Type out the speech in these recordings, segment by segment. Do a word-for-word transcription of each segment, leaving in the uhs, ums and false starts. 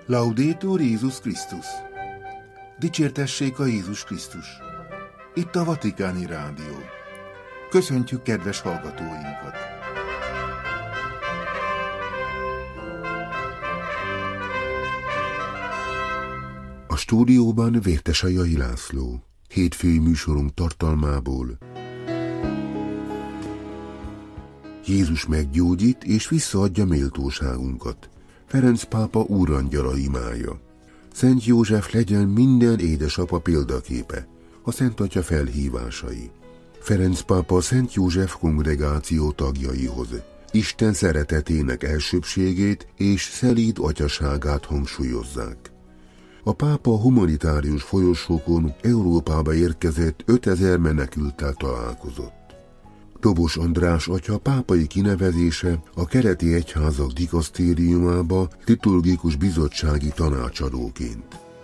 Laudetur Jézus Krisztus! Dicsértessék a Jézus Krisztus! Itt a Vatikáni Rádió. Köszöntjük kedves hallgatóinkat! A stúdióban Vértesajai László. Hétfői műsorunk tartalmából: Jézus meggyógyít és visszaadja méltóságunkat. Ferenc pápa úrangyala imája. Szent József legyen minden édesapa példaképe. A Szent Atya felhívásai. Ferenc pápa Szent József kongregáció tagjaihoz Isten szeretetének elsőbbségét és szelíd atyaságát hangsúlyozzák. A pápa humanitárius folyosókon Európába érkezett ötezer menekülttel találkozott. Dobos András atya pápai kinevezése a keleti egyházak dikasztériumába liturgikus bizottsági tanácsadóként.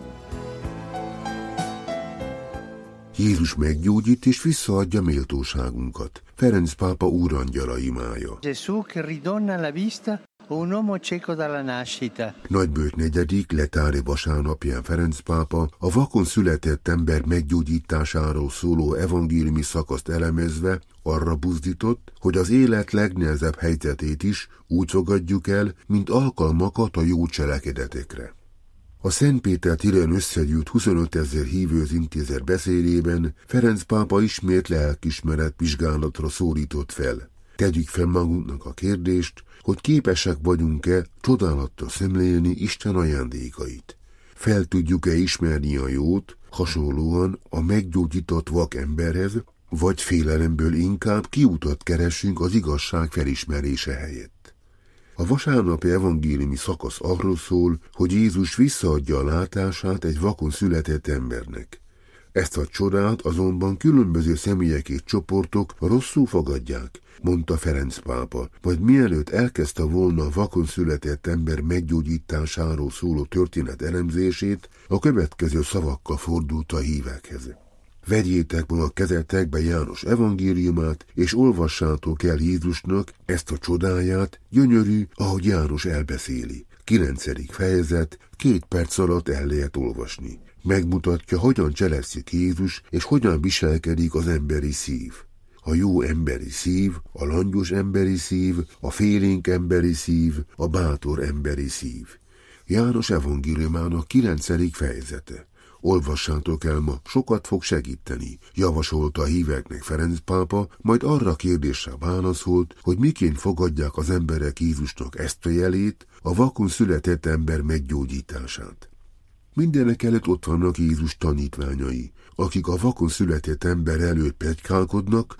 Jézus meggyógyít és visszaadja méltóságunkat. Ferenc pápa úrangyala imája. Gesù che ridona la vista un uomo cieco dalla nascita. Nagybőjt negyedik letári vasárnapján Ferenc pápa a vakon született ember meggyógyításáról szóló evangéliumi szakaszt elemezve arra buzdított, hogy az élet legnehezebb helyzetét is úgy fogadjuk el, mint alkalmakat a jó cselekedetekre. A Szent Péter téren összegyűlt huszonötezer hívőz intézet beszédében Ferenc pápa ismét lelkismeret vizsgálatra szólított fel. Tegyük fel magunknak a kérdést, hogy képesek vagyunk-e csodálattal szemlélni Isten ajándékait. Fel tudjuk-e ismerni a jót, hasonlóan a meggyógyított vak emberhez, vagy félelemből inkább kiutat keresünk az igazság felismerése helyett. A vasárnapi evangéliumi szakasz arról szól, hogy Jézus visszaadja a látását egy vakon született embernek. Ezt a csodát azonban különböző személyek és csoportok rosszul fogadják, mondta Ferenc pápa, majd mielőtt elkezdte volna a vakon született ember meggyógyításáról szóló történet elemzését, a következő szavakkal fordult a hívekhez. Vegyétek ma a kezetekbe János evangéliumát, és olvassátok el Jézusnak ezt a csodáját, gyönyörű, ahogy János elbeszéli. Kilencedik fejezet, két perc alatt el lehet olvasni. Megmutatja, hogyan cselekszik Jézus, és hogyan viselkedik az emberi szív. A jó emberi szív, a langyos emberi szív, a félénk emberi szív, a bátor emberi szív. János evangéliumának kilencedik fejezete. Olvassátok el ma, sokat fog segíteni, javasolta a híveknek Ferenc pápa, majd arra a kérdésre válaszolt, hogy miként fogadják az emberek Jézusnak ezt a jelét, a vakon született ember meggyógyítását. Mindenek előtt ott vannak Jézus tanítványai, akik a vakon született ember előtt pletykálkodnak,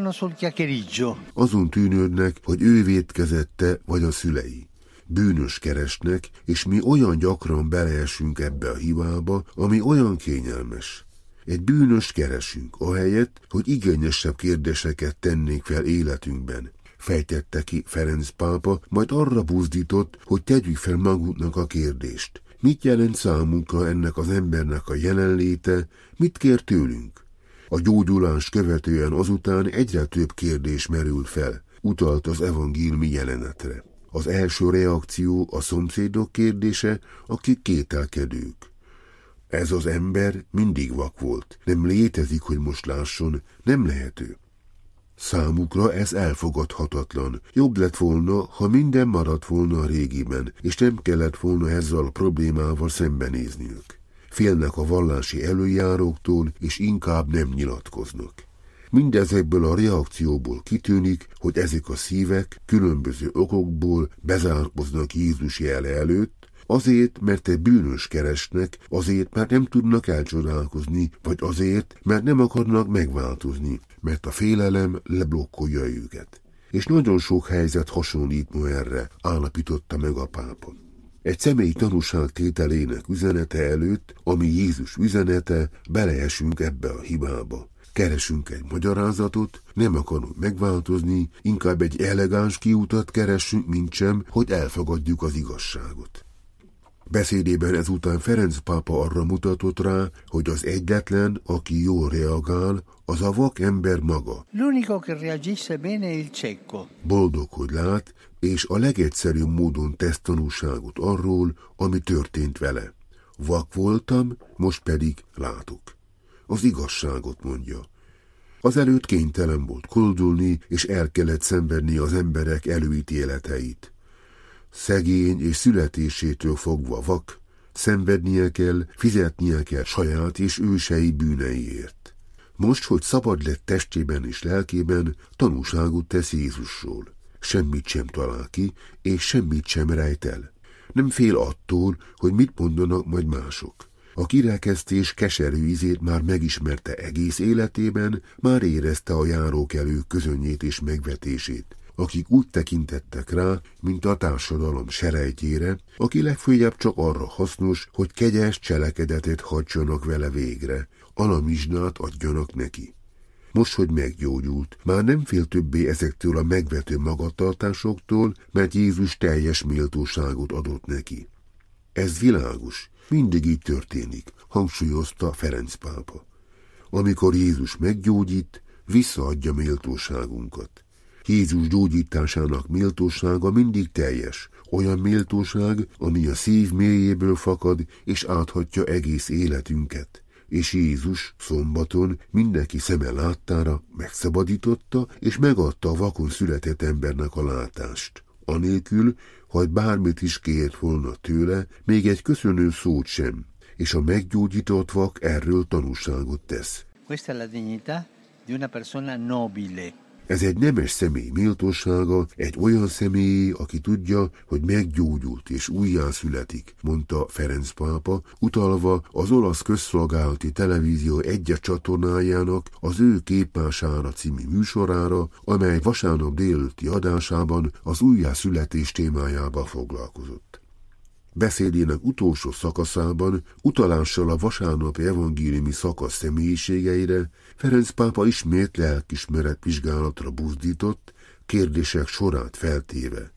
azon tűnődnek, hogy ő vétkezette vagy a szülei. Bűnös keresnek, és mi olyan gyakran beleesünk ebbe a hibába, ami olyan kényelmes. Egy bűnöst keresünk, ahelyett, hogy igényesebb kérdéseket tennénk fel életünkben. Fejtette ki Ferenc pápa, majd arra buzdított, hogy tegyük fel magunknak a kérdést. Mit jelent számunkra ennek az embernek a jelenléte, mit kér tőlünk? A gyógyulás követően azután egyre több kérdés merült fel, utalt az evangéliumi jelenetre. Az első reakció a szomszédok kérdése, akik kételkedők. Ez az ember mindig vak volt, nem létezik, hogy most lásson, nem lehető. Számukra ez elfogadhatatlan. Jobb lett volna, ha minden maradt volna a régiben, és nem kellett volna ezzel a problémával szembenézniük. Félnek a vallási előjáróktól, és inkább nem nyilatkoznak. Mindezekből a reakcióból kitűnik, hogy ezek a szívek különböző okokból bezárkoznak Jézus jele előtt, azért, mert egy bűnös keresnek, azért, mert nem tudnak elcsodálkozni, vagy azért, mert nem akarnak megváltozni, mert a félelem leblokkolja őket. És nagyon sok helyzet hasonlít ma erre, állapította meg a pápa. Egy személyi tanúság tételének üzenete előtt, ami Jézus üzenete, beleesünk ebbe a hibába. Keresünk egy magyarázatot, nem akarunk megváltozni, inkább egy elegáns kiutat keresünk, mintsem, hogy elfogadjuk az igazságot. Beszédében ezután Ferenc pápa arra mutatott rá, hogy az egyetlen, aki jól reagál, az a vak ember maga. L'unico che reagisce bene è il cieco. Boldog, hogy lát, és a legegyszerűbb módon tesz tanúságot arról, ami történt vele. Vak voltam, most pedig látok. Az igazságot mondja. Azelőtt kénytelen volt koldulni, és el kellett szenvedni az emberek előítéleteit. Szegény és születésétől fogva vak, szenvednie kell, fizetnie kell saját és ősei bűneiért. Most, hogy szabad lett testében és lelkében, tanúságot tesz Jézusról. Semmit sem talál ki, és semmit sem rejt el. Nem fél attól, hogy mit mondanak majd mások. A kirekesztés keserű ízét már megismerte egész életében, már érezte a járókelők közönnyét és megvetését, akik úgy tekintettek rá, mint a társadalom serejtjére, aki legfőjebb csak arra hasznos, hogy kegyes cselekedetet hagyjanak vele végre, alamizsnát adjanak neki. Most, hogy meggyógyult, már nem fél többé ezektől a megvető magatartásoktól, mert Jézus teljes méltóságot adott neki. Ez világos, mindig így történik, hangsúlyozta Ferenc pápa. Amikor Jézus meggyógyít, visszaadja méltóságunkat. Jézus gyógyításának méltósága mindig teljes, olyan méltóság, ami a szív mélyéből fakad, és áthatja egész életünket. És Jézus szombaton mindenki szeme láttára megszabadította, és megadta a vakon született embernek a látást. Anélkül, hogy bármit is kért volna tőle, még egy köszönő szót sem, és a meggyógyított vak erről tanúságot tesz. Questa è la dignità di una persona nobile. Ez egy nemes személy méltósága, egy olyan személy, aki tudja, hogy meggyógyult és újjászületik, mondta Ferenc pápa, utalva az olasz közszolgálati televízió egyes csatornájának az ő képmására című műsorára, amely vasárnap délelőtti adásában az újjászületés témájába foglalkozott. Beszédének utolsó szakaszában, utalással a vasárnapi evangéliumi szakasz személyiségeire, Ferenc pápa ismét lelkismeret vizsgálatra buzdított, kérdések sorát feltéve.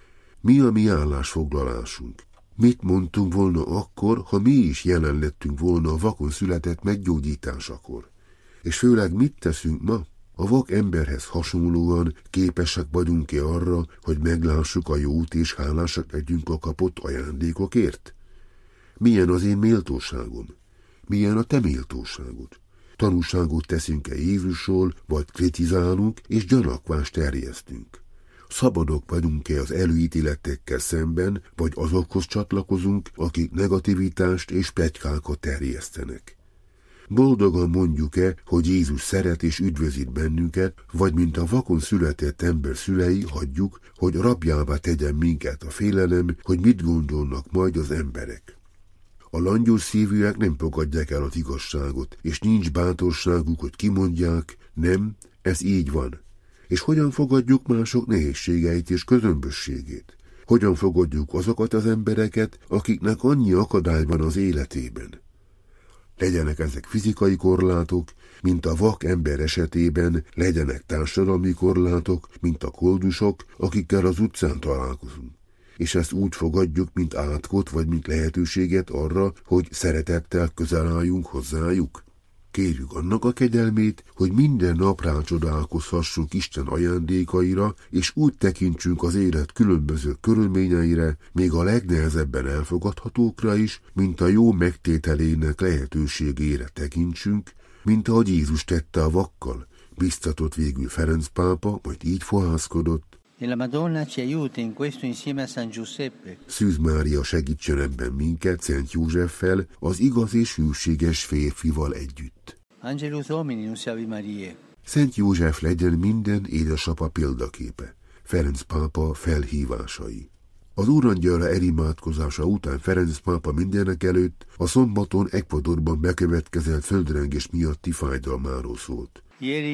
Mi a mi állásfoglalásunk? Mit mondtunk volna akkor, ha mi is jelen lettünk volna a vakon született meggyógyításakor? És főleg mit teszünk ma? A vak emberhez hasonlóan képesek vagyunk-e arra, hogy meglássuk a jót és hálásak legyünk a kapott ajándékokért? Milyen az én méltóságom? Milyen a te méltóságod? Tanúságot teszünk-e Jézusról, vagy kritizálunk és gyanakvást terjesztünk? Szabadok vagyunk-e az előítéletekkel szemben, vagy azokhoz csatlakozunk, akik negativitást és pletykákat terjesztenek? Boldogan mondjuk-e, hogy Jézus szeret és üdvözít bennünket, vagy mint a vakon született ember szülei hagyjuk, hogy rabjává tegyen minket a félelem, hogy mit gondolnak majd az emberek. A langyos szívűek nem fogadják el az igazságot, és nincs bátorságuk, hogy kimondják, nem, ez így van. És hogyan fogadjuk mások nehézségeit és közömbösségét? Hogyan fogadjuk azokat az embereket, akiknek annyi akadály van az életében? Legyenek ezek fizikai korlátok, mint a vak ember esetében, legyenek társadalmi korlátok, mint a koldusok, akikkel az utcán találkozunk. És ezt úgy fogadjuk, mint átkot, vagy mint lehetőséget arra, hogy szeretettel közel álljunk hozzájuk. Kérjük annak a kegyelmét, hogy minden nap rácsodálkozhassunk Isten ajándékaira, és úgy tekintsünk az élet különböző körülményeire, még a legnehezebben elfogadhatókra is, mint a jó megtételének lehetőségére tekintsünk, mint ahogy Jézus tette a vakkal, biztatott végül Ferenc pápa, majd így fohászkodott. E la Madonna ci aiuti in questo insieme a San Giuseppe. Szűz Mária segítsen ebben minket Szent Józseffel, az igaz és hűséges férfival együtt. Angelus Domini nunciavi Mariae. Szent József legyen minden édesapa példaképe. Ferenc pápa felhívásai. Az úrangyala elimádkozása után Ferenc pápa mindenek előtt a szombaton Ecuadorban bekövetkezett földrengés miatti fájdalmáról szólt.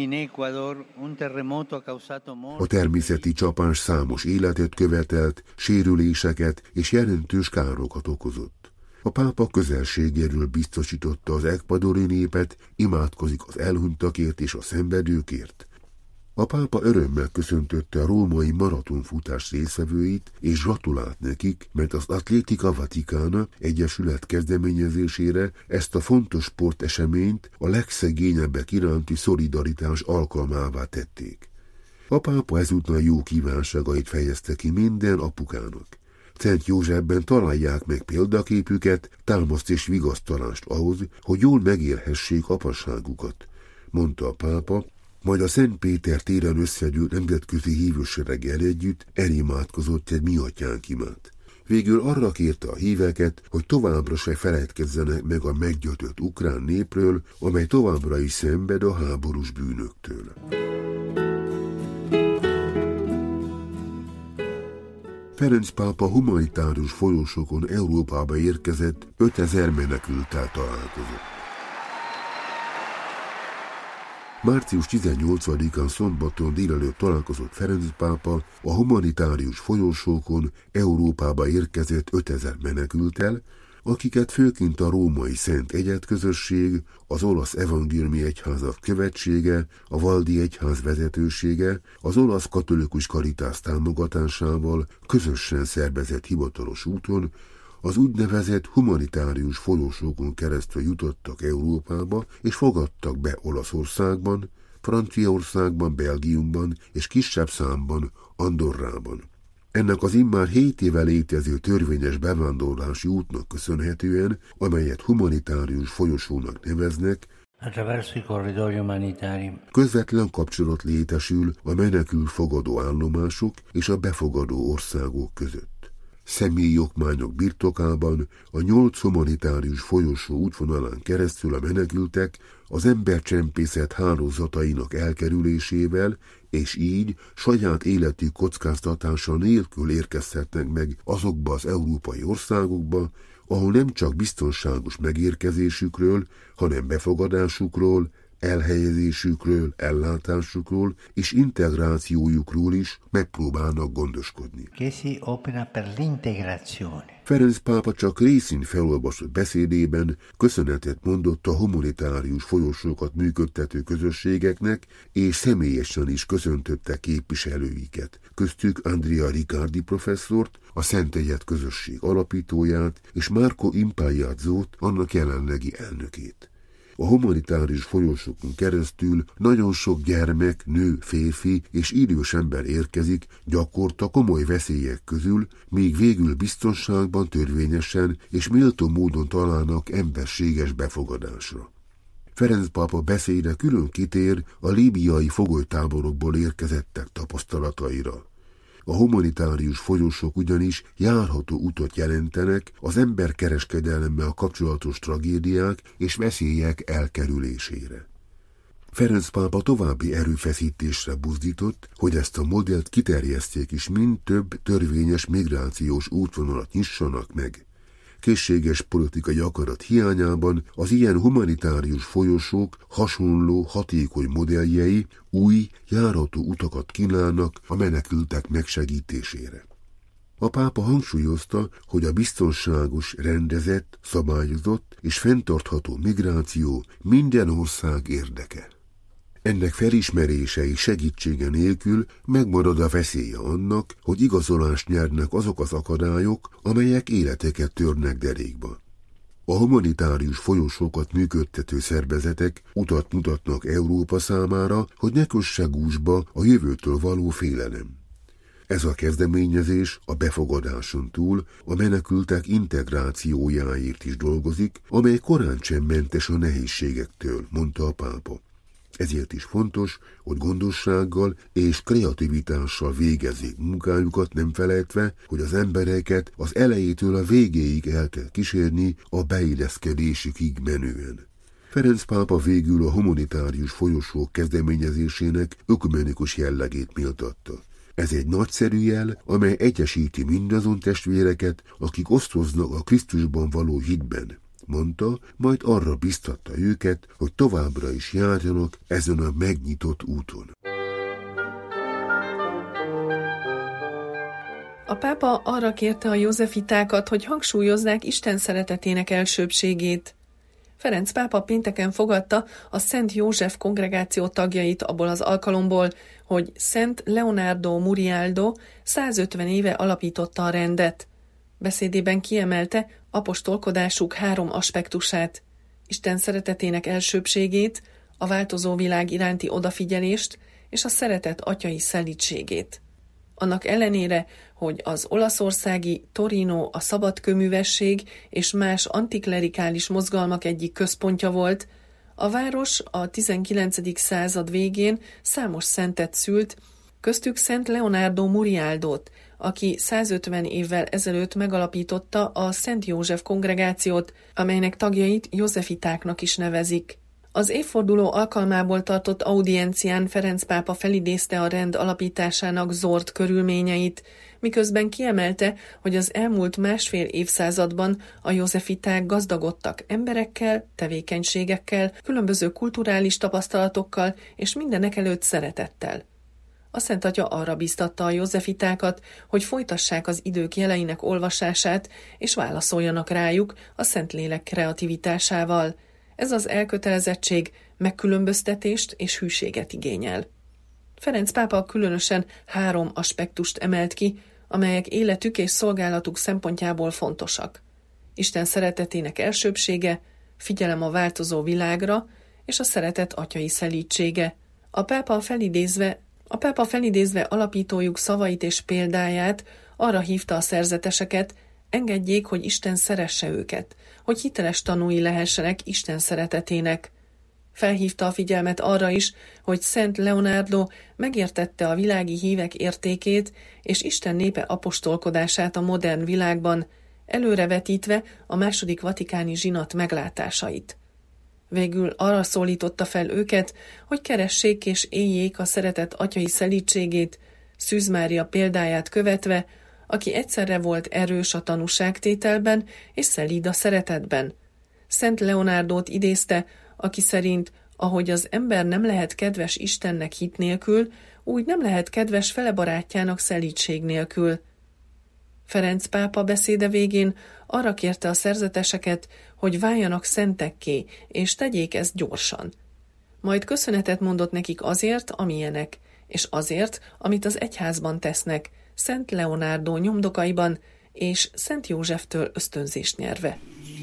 A természeti csapás számos életet követelt, sérüléseket és jelentős károkat okozott. A pápa közelségéről biztosította az ekvadori népet, imádkozik az elhunytakért és a szenvedőkért. A pápa örömmel köszöntötte a római maratonfutás résztvevőit, és gratulált nekik, mert az Atletica Vaticana egyesület kezdeményezésére ezt a fontos sporteseményt a legszegényebbek iránti szolidaritás alkalmává tették. A pápa ezúttal jó kívánságait fejezte ki minden apukának. Szent Józsefben találják meg példaképüket, támaszt és vigasztalást ahhoz, hogy jól megélhessék apasságukat, mondta a pápa, majd a Szent Péter téren összegyűlt nemzetközi hívősereggel együtt elimádkozott egy Mi Atyánk imát. Végül arra kérte a híveket, hogy továbbra se feledkezzenek meg a meggyötött ukrán népről, amely továbbra is szenved a háborús bűnöktől. Ferenc pápa humanitárius folyosókon Európába érkezett, ötezer menekülttel találkozott. március tizennyolcadikán szombaton délelőtt találkozott Ferenc pápa a humanitárius folyosókon Európába érkezett ötezer menekülttel, akiket főként a római Szent Egyedközösség, az olasz evangéliumi egyházak követsége, a valdi egyház vezetősége, az olasz katolikus karitász támogatásával közösen szervezett hivatalos úton, az úgynevezett humanitárius folyosókon keresztül jutottak Európába, és fogadtak be Olaszországban, Franciaországban, Belgiumban és kisebb számban Andorrában. Ennek az immár hét éve létező törvényes bevándorlási útnak köszönhetően, amelyet humanitárius folyosónak neveznek, közvetlen kapcsolat létesül a menekült fogadó állomások és a befogadó országok között. Személyi okmányok birtokában a nyolc humanitárius folyosó útvonalán keresztül a menekültek az embercsempészet hálózatainak elkerülésével, és így saját életük kockáztatása nélkül érkezhetnek meg azokba az európai országokba, ahol nem csak biztonságos megérkezésükről, hanem befogadásukról, elhelyezésükről, ellátásukról és integrációjukról is megpróbálnak gondoskodni. Ferenc pápa csak részint felolvasott beszédében köszönetet mondott a humanitárius folyosókat működtető közösségeknek, és személyesen is köszöntötte képviselőiket, köztük Andrea Riccardi professzort, a Szent Egyed közösség alapítóját, és Marco Impagliazzót, annak jelenlegi elnökét. A humanitárius folyosókon keresztül nagyon sok gyermek, nő, férfi és idős ember érkezik, gyakorta komoly veszélyek közül, míg végül biztonságban, törvényesen és méltó módon találnak emberséges befogadásra. Ferenc pápa beszéde külön kitér a líbiai fogolytáborokból érkezettek tapasztalataira. A humanitárius folyosók ugyanis járható utat jelentenek az emberkereskedelemmel kapcsolatos tragédiák és veszélyek elkerülésére. Ferenc pápa további erőfeszítésre buzdított, hogy ezt a modellt kiterjeszték is, mind több törvényes migrációs útvonalat nyissanak meg. Készséges politikai akarat hiányában az ilyen humanitárius folyosók hasonló, hatékony modelljei új, járható utakat kínálnak a menekültek megsegítésére. A pápa hangsúlyozta, hogy a biztonságos, rendezett, szabályozott és fenntartható migráció minden ország érdeke. Ennek felismerése és segítsége nélkül megmarad a veszélye annak, hogy igazolást nyernek azok az akadályok, amelyek életeket törnek derékba. A humanitárius folyosókat működtető szervezetek utat mutatnak Európa számára, hogy ne kösse gúzsba a jövőtől való félelem. Ez a kezdeményezés a befogadáson túl a menekültek integrációjáért is dolgozik, amely korán sem mentes a nehézségektől, mondta a pápa. Ezért is fontos, hogy gondossággal és kreativitással végezzék munkájukat, nem felejtve, hogy az embereket az elejétől a végéig el kell kísérni a beilleszkedésükig menően. Ferenc pápa végül a humanitárius folyosók kezdeményezésének ökumenikus jellegét méltatta. Ez egy nagyszerű jel, amely egyesíti mindazon testvéreket, akik osztoznak a Krisztusban való hitben, mondta, majd arra biztatta őket, hogy továbbra is járjanak ezen a megnyitott úton. A pápa arra kérte a józefitákat, hogy hangsúlyozzák Isten szeretetének elsőbbségét. Ferenc pápa pénteken fogadta a Szent József kongregáció tagjait abból az alkalomból, hogy Szent Leonardo Murialdo százötven éve alapította a rendet. Beszédében kiemelte apostolkodásuk három aspektusát: Isten szeretetének elsőbbségét, a változó világ iránti odafigyelést és a szeretet atyai szelídségét. Annak ellenére, hogy az olaszországi Torino a szabadkőművesség és más antiklerikális mozgalmak egyik központja volt, a város a tizenkilencedik század végén számos szentet szült, köztük Szent Leonardo Murialdót, aki százötven évvel ezelőtt megalapította a Szent József kongregációt, amelynek tagjait józsefitáknak is nevezik. Az évforduló alkalmából tartott audiencián Ferenc pápa felidézte a rend alapításának zord körülményeit, miközben kiemelte, hogy az elmúlt másfél évszázadban a józsefiták gazdagodtak emberekkel, tevékenységekkel, különböző kulturális tapasztalatokkal és mindenekelőtt szeretettel. A Szent Atya arra bíztatta a józsefitákat, hogy folytassák az idők jeleinek olvasását, és válaszoljanak rájuk a Szentlélek kreativitásával. Ez az elkötelezettség megkülönböztetést és hűséget igényel. Ferenc pápa különösen három aspektust emelt ki, amelyek életük és szolgálatuk szempontjából fontosak: Isten szeretetének elsőbbsége, figyelem a változó világra, és a szeretet atyai szelídsége. A pápa felidézve, a pápa felidézve alapítójuk szavait és példáját arra hívta a szerzeteseket, engedjék, hogy Isten szeresse őket, hogy hiteles tanúi lehessenek Isten szeretetének. Felhívta a figyelmet arra is, hogy Szent Leonardo megértette a világi hívek értékét és Isten népe apostolkodását a modern világban, előrevetítve a második vatikáni zsinat meglátásait. Végül arra szólította fel őket, hogy keressék és éljék a szeretet atyai szelídségét, Szűz Mária példáját követve, aki egyszerre volt erős a tanúságtételben és szelíd a szeretetben. Szent Leonardót idézte, aki szerint, ahogy az ember nem lehet kedves Istennek hit nélkül, úgy nem lehet kedves fele barátjának szelídség nélkül. Ferenc pápa beszéde végén arra kérte a szerzeteseket, hogy váljanak szentekké, és tegyék ezt gyorsan. Majd köszönetet mondott nekik azért, amilyenek, és azért, amit az egyházban tesznek, Szent Leonardo nyomdokaiban, és Szent Józseftől ösztönzést nyerve.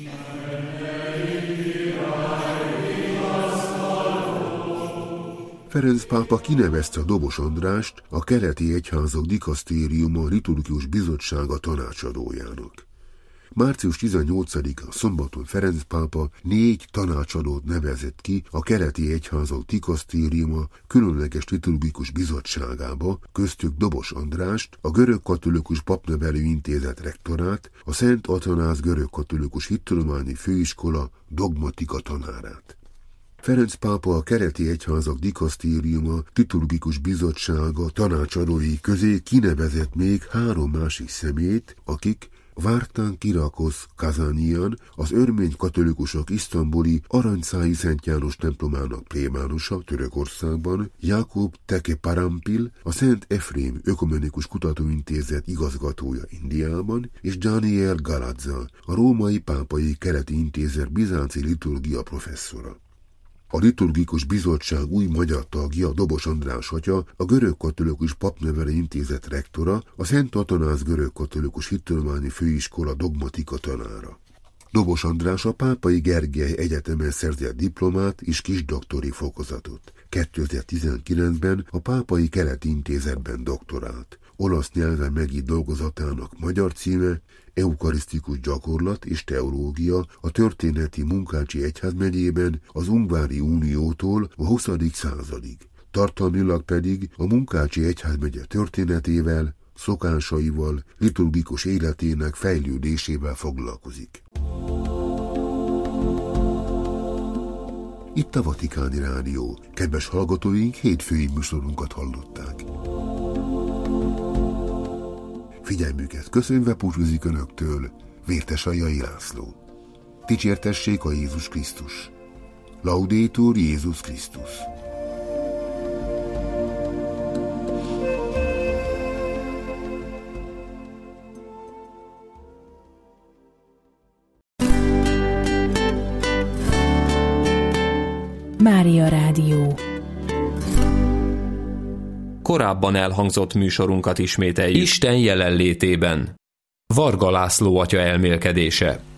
Ferenc pápa kinevezte a Dobos Andrást a keleti egyházak dikasztériuma liturgikus bizottsága tanácsadójának. március tizennyolcadikán szombaton Ferenc pápa négy tanácsadót nevezett ki a keleti egyházak dikasztériuma különleges liturgikus bizottságába, köztük Dobos Andrást, a görögkatolikus papnevelő intézet rektorát, a Szent Atanáz görögkatolikus hittudományi főiskola dogmatika tanárát. Ferenc pápa a keleti egyházak dikasztériuma liturgikus bizottsága tanácsadói közé kinevezett még három másik szemét, akik Vártán Kirakosz Kazányian, az örmény katolikusok isztambuli Aranyszályi Szent János templomának plébánusa Törökországban, Jákob Teke Parampil, a Szent Efrém Ökumenikus Kutatóintézet igazgatója Indiában, és Daniel Galadza, a római pápai keleti intézet bizánci liturgia professzora. A liturgikus bizottság új magyar tagja, Dobos András atya, a görögkatolikus papnevelő intézet rektora, a Szent Atanáz görögkatolikus hittudományi főiskola dogmatika tanára. Dobos András a Pápai Gergely Egyetemen szerzett diplomát és kisdoktori fokozatot. kétezer-tizenkilencben a Pápai Keleti Intézetben doktorált. Olasz nyelven megírt dolgozatának magyar címe Eukarisztikus gyakorlat és teológia a történeti Munkácsi egyházmegyében az Ungvári Uniótól a huszadik századig. Tartalmilag pedig a Munkácsi egyházmegye történetével, szokásaival, liturgikus életének fejlődésével foglalkozik. Itt a Vatikáni Rádió. Kedves hallgatóink, hétfői műsorunkat hallották. Figyelmüket köszönve búcsúzik Önöktől Vértesajai László. Dicsértessék a Jézus Krisztus! Laudetur Jézus Krisztus! Mária Rádió. Korábban elhangzott műsorunkat ismételjük. Isten jelenlétében. Varga László atya elmélkedése.